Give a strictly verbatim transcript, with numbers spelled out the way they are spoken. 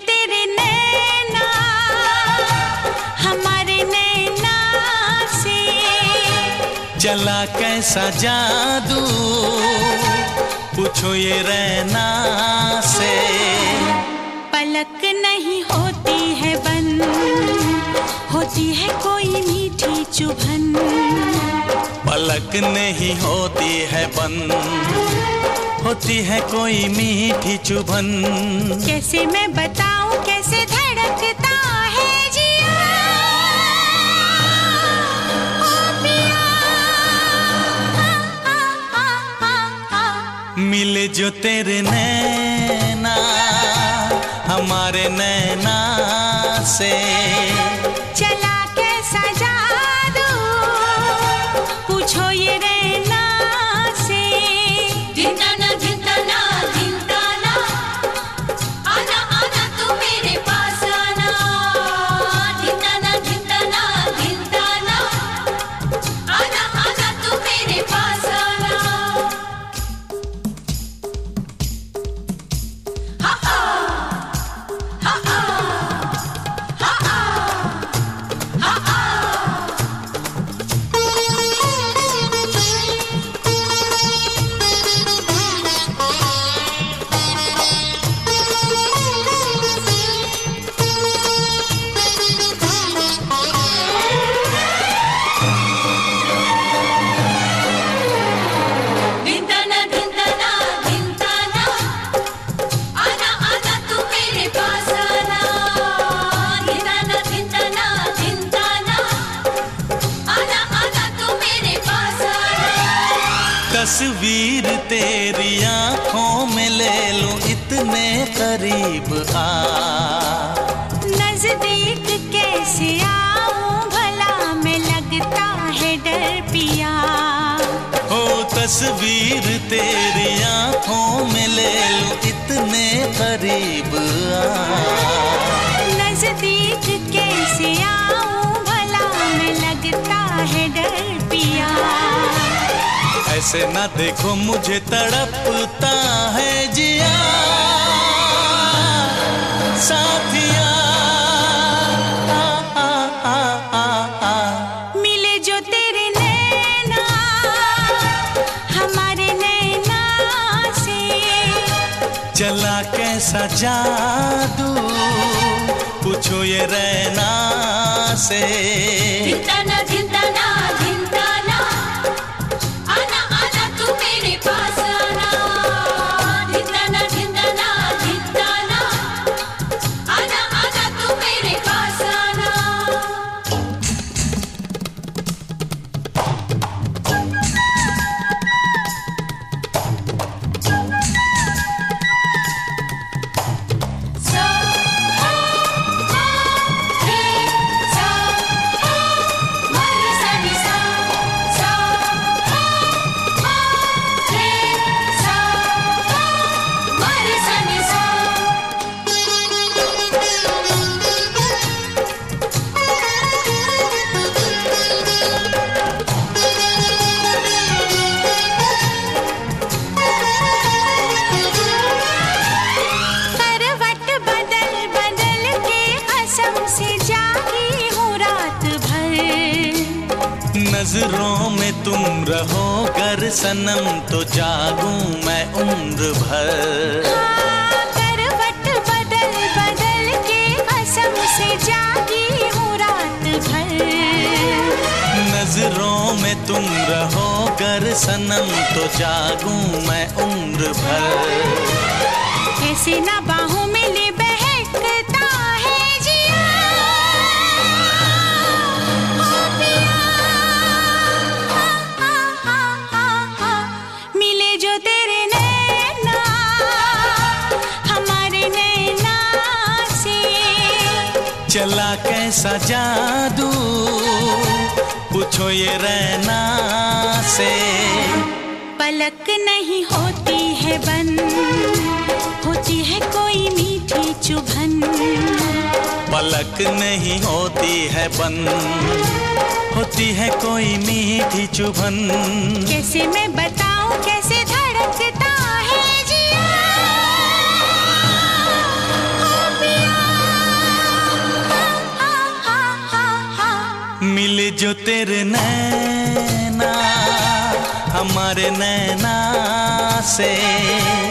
तेरे नैना हमारे नैना से, चला कैसा जादू पूछो ये रैना से। पलक नहीं होती है बंद, होती है कोई मीठी चुभन। पलक नहीं होती है बंद, होती है कोई मीठी चुभन। कैसे मैं बताऊं कैसे धड़कता है जिया, ओ पिया। आ, आ, आ, आ, आ। मिले जो तेरे नैना हमारे नैना से, चला कैसा जादू पूछो ये रैना से। धिंदाना धिंदाना धिंदाना, आना आना तू मेरे पास आना। धिंदाना धिंदाना धिंदाना, आना आना तू मेरे पास आना। हा हा हा हा हा हा हा। धिंदाना धिंदाना धिंदाना, आना आना तू मेरे पास आना। धिंदाना धिंदाना धिंदाना, आना आना तू मेरे पास आना। तस्वीर तेरी आंखों में ले लूं इतने करीब आ। नजदीक कैसे आऊं भला मैं, लगता है डर पिया। हो तस्वीर तेरी आंखों में ले लूं इतने करीब आ। नजदीक कैसे आऊं भला मैं, लगता है डर पिया। ऐसे ना देखो मुझे तड़पता है जिया साथिया। आ, आ, आ, आ, आ। मिले जो तेरे नैना हमारे नैना से, चला कैसा जादू पूछो ये रैना से। धिंदाना धिंदाना धिंदाना, आना आना तू मेरे पास आना। धिंदाना धिंदाना धिंदाना, आना आना तू मेरे पास आना। सा आ रे सा, मरे सा नी सा। सा आ रे सा, मरे सा नी सा। करवट बदल बदल के कसम से जागी हूँ रात भर। नजरों में तुम रहो कर सनम तो जागूं मैं उम्र भर। हाँ, करवट बदल बदल के कसम से जागी हूँ रात भर। नजरों में तुम रहो कर सनम तो जागूं मैं उम्र भर। कैसे ना बाहों में ले बहकता है जिया, ओ पिया। आ, आ, आ, आ, आ। मिले जो तेरे नैना हमारे नैना से, चला कैसा जादू पूछो ये रैना से। पलक नहीं होती है बंद, होती है कोई मीठी चुभन। पलक नहीं होती है बंद, होती है कोई मीठी चुभन। कैसे मैं बताऊं कैसे धड़कता है जिया, ओ पिया। जो तेरे नैना हमारे नैना से